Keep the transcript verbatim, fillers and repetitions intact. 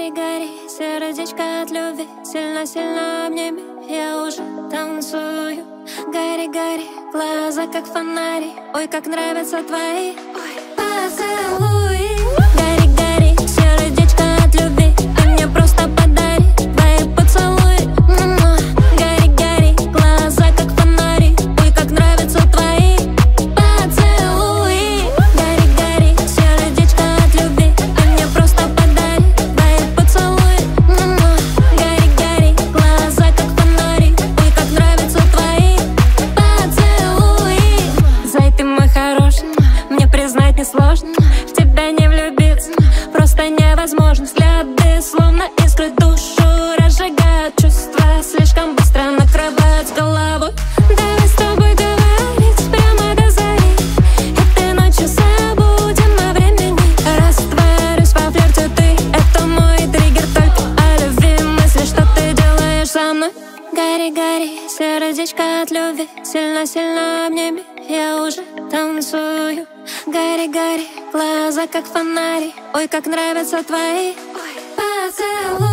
Гори, гори, сердечко от любви, сильно-сильно обними, я уже танцую. Гори, гори, глаза как фонари, ой, как нравятся твои, ой, поцелуи. Гори, гори, сердечко от любви, а мне просто подари твои поцелуи. Гори, гори, глаза как фонари, ой, как нравятся твои поцелуи. Гори, гори, сердечко от любви, а мне просто подари твои поцелуи. Гори, гори, глаза как фонари, ой, как нравятся твои поцелуи. Зай, ты мой хороший, мне признать несложно, в тебя не влюбиться просто невозможно. Взгляды словно искры душу разжигают, чувства слишком быстро накрывают с головой. Давай с тобой говорить прямо до зари, этой ночью забудем о времени. Растворюсь во флирте ты, это мой триггер, только о любви мысли, что ты делаешь со мной. Гори, гори, сердечко от любви, сильно-сильно обними, я уже танцую. Гори, гори, глаза как фонари, ой, как нравятся твои, ой, поцелуй.